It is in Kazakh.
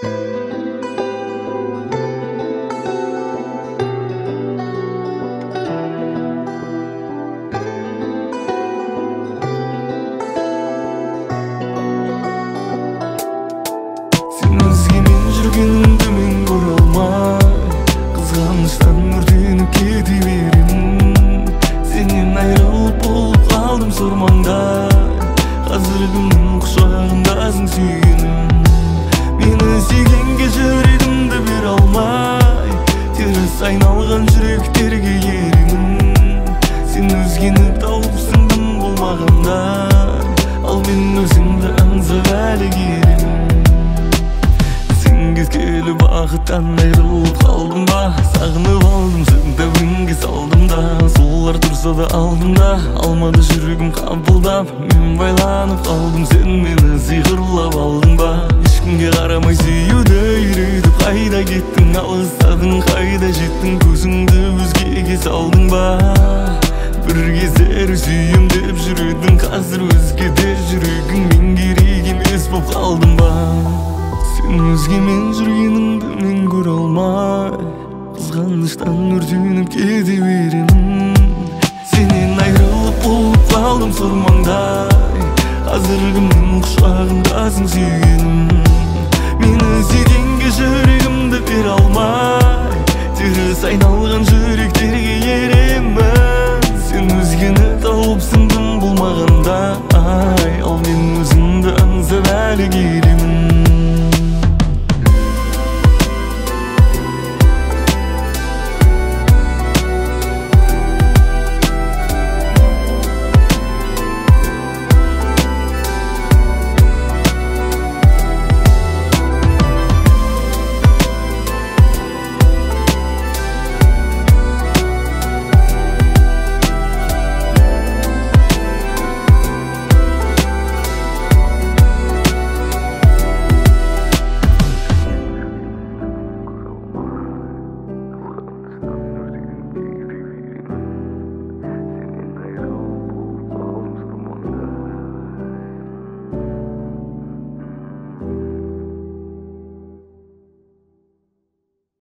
Жүргенімді мен көре алмай қызғаныштан өртеніп кете беремін. Сенен айырылып болып қалдым сормаңдай, қазіргімнің құшағындасың сүйгенім. Мені сүйгенге жүрегімді бере алмай, теріс айналған жүректерге еремін. Сен өзгені тауып сіңдім болмағандай, ал мен өзіңді аңсап әлі келемін. Кеткелі бақыттан айырылып қалдым ба, сағынып алдым сені тәубеңге салдым да. Солар тұрса да алдымда, алмады жүрегім қабылдап. Мен байланып қалдым, сен мені сиқырлап алдың ба. Ешкімге қарамай сүюді үйретіп қайда кеттің, алыстадың қайда жеттің, көзіңді өзгеге салдың ба. Бір кездері сүйем деп жүредің, қазір өзгеде жүрегің, мен керек емес боп қалдым ба. Сен өзгемен жүргеніңді мен көре алмай, қызғаныштан өртеніп кете беремін. Сенен айырылып болып қалдым сормаңдай, қазіргімнің құшағындасың сүйгенім.